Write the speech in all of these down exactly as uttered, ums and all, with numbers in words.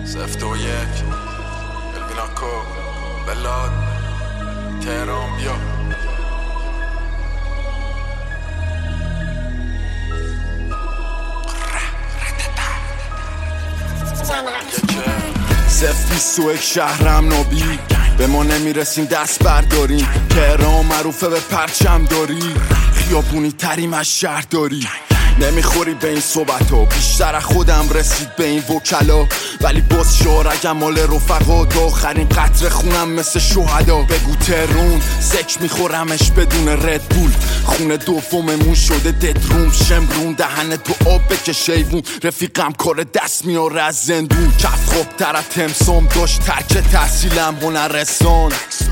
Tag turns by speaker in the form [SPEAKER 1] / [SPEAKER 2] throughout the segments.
[SPEAKER 1] سفت و یک البیناکو بلاد تهران بیا
[SPEAKER 2] سفت بیست و یک شهرم نابی به ما نمیرسیم دست برداریم. تهران معروفه به پرچم داری، خیابونی تریم از شهر داری. نمیخوری به این صحبت ها، بیشتر از خودم رسید به این وکلا. ولی باز شارگم مال رفقا، تا آخرین قطره خونم مثل شهدا. بگو ترون سک میخورمش بدون ردبول، خونه دوممون شده ددروم. شمرون دهن تو آب بکش ایوون، رفیقم کار دست میاره از زندون. کف خوب تر از تمسام داشت ترک تحصیلم هنرستان.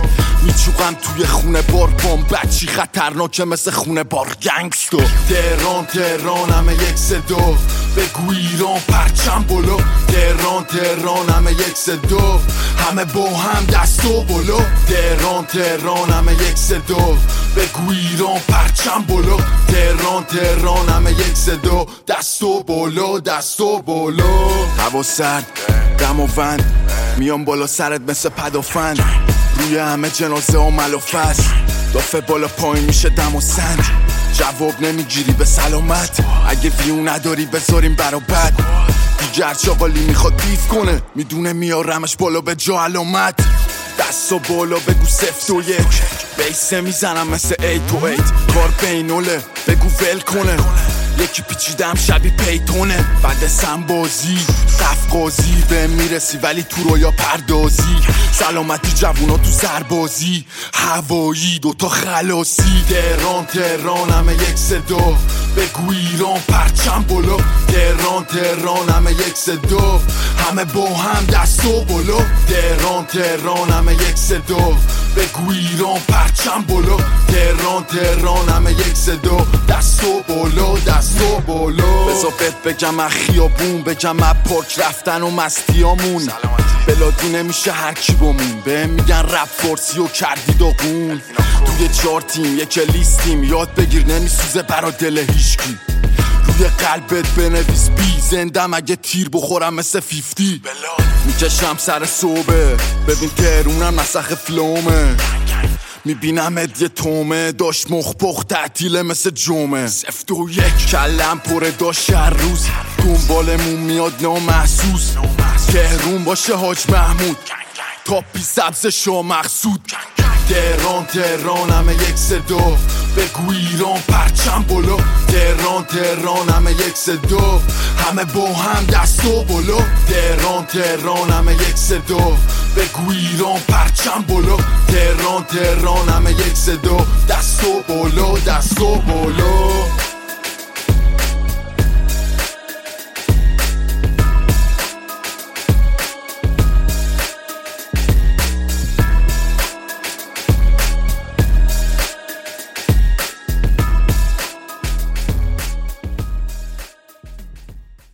[SPEAKER 2] میچوقم توی خونه بار بام بچی خطرناکه مثل خونه بار گنگستو. تهران تهران همه یک صدا، بگو ایران پرچم بالا. تهران تهران همه یک صدا، همه با هم دست و بالا. تهران تهران همه یک صدا، بگو ایران پرچم بالا. تهران تهران همه یک صدا، دست و بالا دست و بالا. هوا سرد دم و وند، میام بالا سرت مثل پدافند. روی همه جنازه و ملافست، دافه بالا پایین میشه دم و سنج. جواب نمیگیری به سلامت، اگه ویو نداری بذاریم برا بد. دیگر چاقالی میخواد بیف کنه، میدونه میارمش بالا به جا علامت. دست و بالا بگو سفت و یک، بیسه میزنم مثل ای تو ایت. کار بینوله بگو ول کنه، یکی پیچیدم شبی پیتونه. بعد سنبازی قفقازی به میرسی ولی تو رویا پردازی. سلامتی جوونا تو سربازی، هوایی دوتا خلاصی. تهران تهران همه یک صدا، بگو ایران پرچم بالا. تهران تهران همه یک صدا، همه با هم دست و بالا. تهران تهران همه یک صدا، بگو ایران پرچم بالا. تهران تهران همه یک صدا، دست و بالا دست و بالا. بذار بهت بگم از خیابون، بگم از پارک رفتن و مستیامون. بلادی نمیشه هر کی بامون، بهم میگن رپ فارسی و کردی داغون. توی چهار تیم یک لیستیم، یاد بگیر نمیسوزه برا دل هیچکی. روی قلبت بنویس بی، زندم اگه تیر بخورم مثل فیفتی. میکشم سر صوبه، ببین تهرونم نسخ فلومه. میبینم ادیه تومه، داشت مخ پخت تعطیله مثل جمعه. سفت و یک کلم پره داشت هر روز، دنبالمون میاد نامحسوس. تهرون باشه حاج محمود، تاپی سبز شا مقصود. تهران تهران همه یک صدا، بگو ایران پرچم بالا. تهران تهران همه یک صدا، همه با هم دست و بالا. تهران تهران همه یک صدا، بگو ایران پرچم بالا. تهران تهران همه یک صدا، دست و بالا دست و بالا.